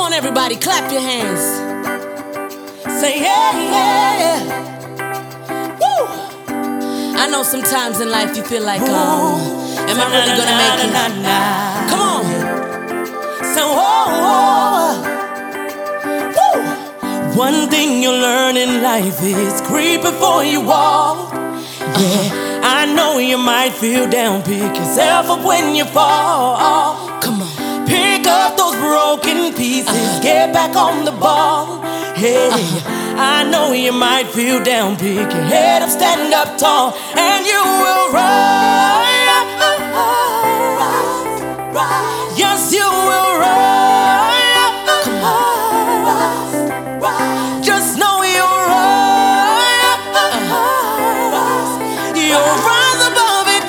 on, everybody, clap your hands. Say yeah, yeah. Woo! I know sometimes in life you feel like, am I really gonna make it? Come on. So, woo! One thing you'll learn in life is creep before you walk. Yeah, I know you might feel down, pick yourself up when you fall. Come on. Pick up those broken pieces, get back on the ball. Hey, I know you might feel down, pick your head up, stand up tall, and you will rise. Yes, you will rise. Just know you'll rise. You'll rise above it.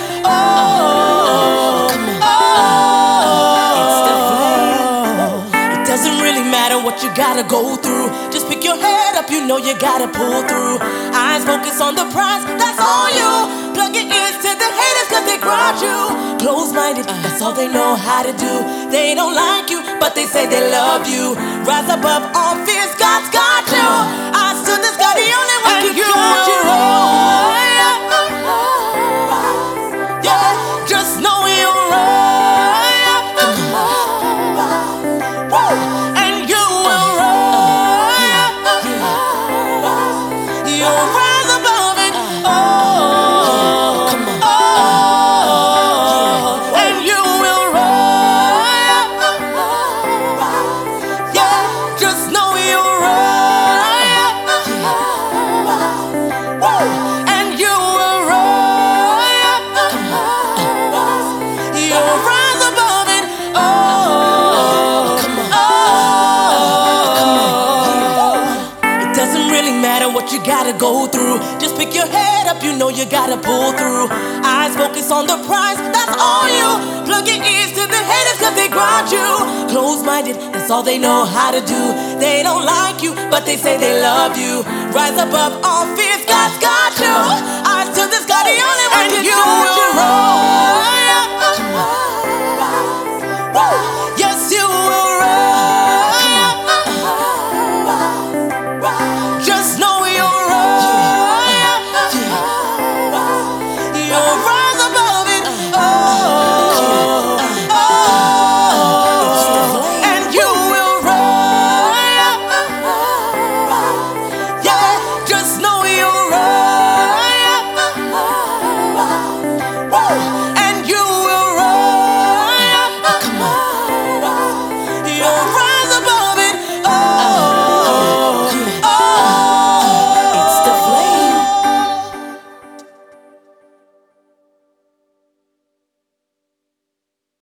It doesn't really matter what you gotta go through. Just pick your head up, you know you gotta pull through. Eyes focus on the prize, that's all you. Plug your ears to the haters cause they grind you. Close-minded, that's all they know how to do. They don't like you, but they say they love you. Rise above all fears, God's got you. Eyes to the sky, the only one can guide you. Yeah, just know you're right. And you will rise. You'll rise above it. And you will rise. Yeah, just know you're right. And you will rise. You'll rise above it. It doesn't really matter what you gotta go through. Just pick your head up, you know you gotta pull through. Eyes focus on the prize, that's all you. Plug your ears to the haters cause they grind you. Close-minded, that's all they know how to do. They don't like you, but they say they love you. Rise above all fears, God's got you. Eyes to the sky, the only one can